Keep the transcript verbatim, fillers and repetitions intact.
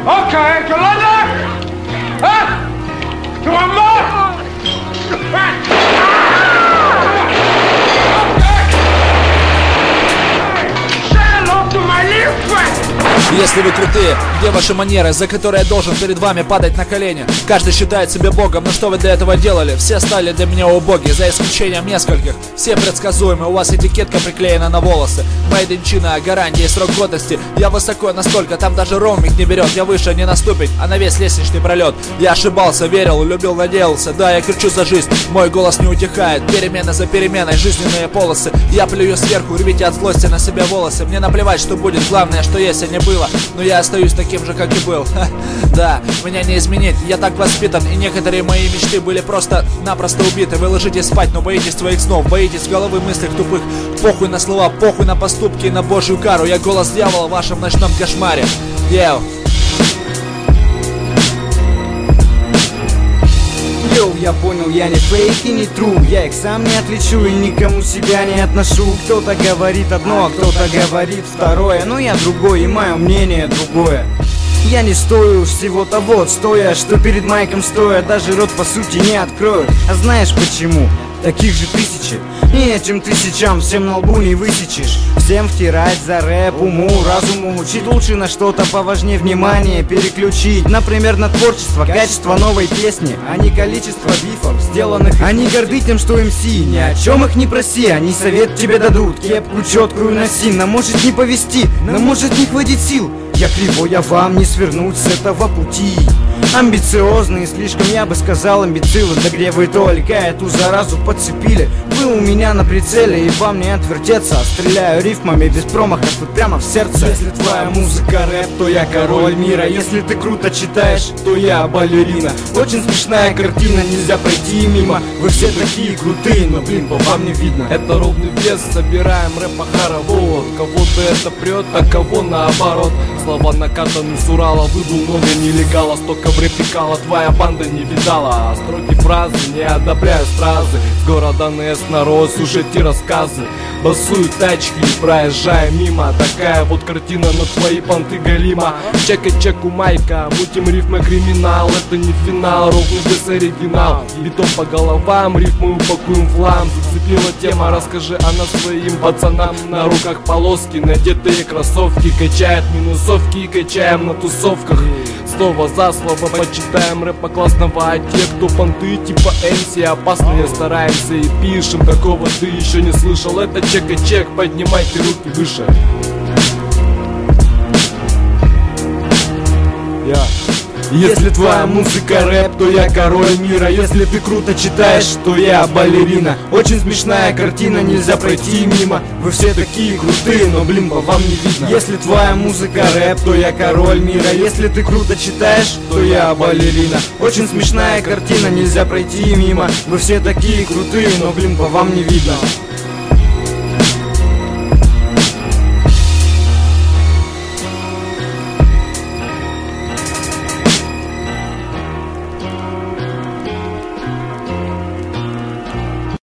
Okay, to London? Huh? To one more? Если вы крутые, где ваши манеры, за которые я должен перед вами падать на колени? Каждый считает себя богом, но что вы для этого делали? Все стали для меня убоги, за исключением нескольких. Все предсказуемы, у вас этикетка приклеена на волосы. Made in China, гарантия, срок годности. Я высоко настолько, там даже роуминг не берет. Я выше не на ступень, а на весь лестничный пролет. Я ошибался, верил, любил, надеялся. Да, я кричу за жизнь, мой голос не утихает. Перемена за переменой, жизненные полосы. Я плюю сверху, рвите от злости на себя волосы. Мне наплевать, что будет, главное, что есть, а не было. Но я остаюсь таким же, как и был. Ха, да, меня не изменить, я так воспитан. И некоторые мои мечты были просто-напросто убиты. Вы ложитесь спать, но боитесь своих снов. Боитесь головы мыслей тупых. Похуй на слова, похуй на поступки и на божью кару. Я голос дьявола в вашем ночном кошмаре. Йоу. Йоу, я понял, я не фейк и не тру. Я их сам не отличу и никому себя не отношу. Кто-то говорит одно, а кто-то говорит второе. Но я другой и мое мнение другое. Я не стою всего того, стоя, что перед майком стоя, даже рот по сути не открою. А знаешь почему? Таких же тысячи, и чем тысячам всем на лбу не высечешь. Всем втирать за рэп, уму, разуму учить. Лучше на что-то поважнее внимание переключить. Например, на творчество, качество новой песни, а не количество бифов, сделанных. Они горды тем, что эм си, ни о чем их не проси. Они совет тебе дадут, кепку четкую носи. Нам может не повести, нам может не хватить сил. Я кривой, а вам не свернуть с этого пути. Амбициозные, слишком я бы сказал имбецилы. Да где вы только эту заразу подцепили? Вы у меня на прицеле и вам не отвертеться. Стреляю рифмами без промахов и прямо в сердце. Если твоя музыка рэп, то я король мира. Если ты круто читаешь, то я балерина. Очень смешная картина, нельзя пройти мимо. Вы все такие крутые, но блин, по вам не видно. Это ровный вес, собираем рэп по хоровод. Кого-то это прет, а кого наоборот. Слова накатаны с Урала, выдул много нелегала. Столько в рэпе кала твоя банда не видала. А строки фразы не одобряю стразы. С города НС народ, слушайте рассказы. Басуют тачки, проезжая мимо. Такая вот картина, на твои понты галима. Чека чеку майка, мутим рифмы криминал. Это не финал, ровный без оригинал. Битом по головам, рифмы упакуем в лам. Зацепила тема, расскажи она своим пацанам. На руках полоски, надетые кроссовки. Качает минусовки и качаем на тусовках. Слово за слово почитаем рэпа классного. А те, кто понты типа эм си опасные, стараемся и пишем. Такого ты еще не слышал. Это чек-чек, поднимайте руки выше. Я Если твоя музыка рэп, то я король мира. Если ты круто читаешь, то я балерина. Очень смешная картина, нельзя пройти мимо. Вы все такие крутые, но блин, по вам не видно. Если твоя музыка рэп, то я король мира. Если ты круто читаешь, то я балерина. Очень смешная картина, нельзя пройти мимо. Вы все такие крутые, но блин, по вам не видно.